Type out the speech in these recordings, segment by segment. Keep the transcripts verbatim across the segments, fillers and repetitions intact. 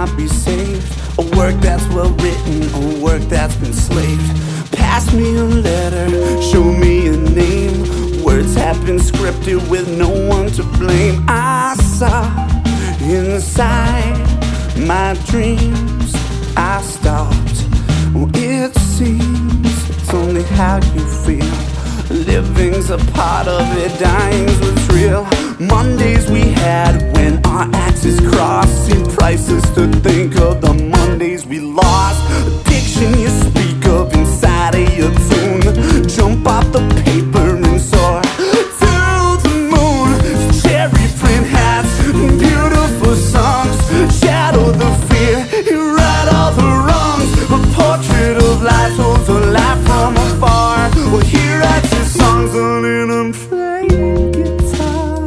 cannot be saved. A work that's well written, a work that's been slaved. Pass me a letter, show me a name. Words have been scripted with no one to blame. I saw inside my dreams, I stopped. Well, it seems it's only how you feel. Living's a part of it, dying's what's real. Mondays we had when our axes crossed, seemed priceless to think of the Mondays we lost. Addiction you speak of inside of your tune. Jump off the paper and soar to the moon. Cherry print hats and beautiful songs. Shadow the fear, you right all the wrongs. A portrait of life holds a life from afar. Well, here I just songs on an unplayed guitar.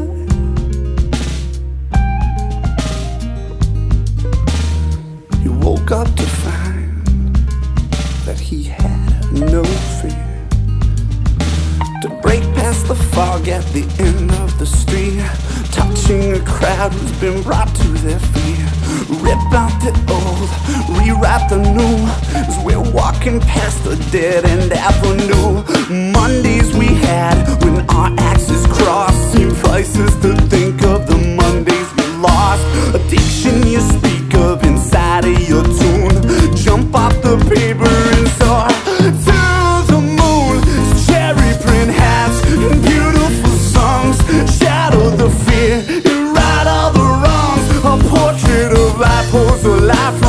He woke up to find that he had no fear. To break past the fog at the end of the street, touching a crowd who's been brought to their feet. Rip out the old, rewrite the new, as we're walking past the dead-end avenue. Mondays we had when our axes crossed, seem priceless to think of the Mondays we lost. Addiction you speak of inside of your tune. Jump off the paper and soar to the moon. Cherry print hats and beautiful songs. Shadow the fear, you right all the wrongs. A portrait of life holds a life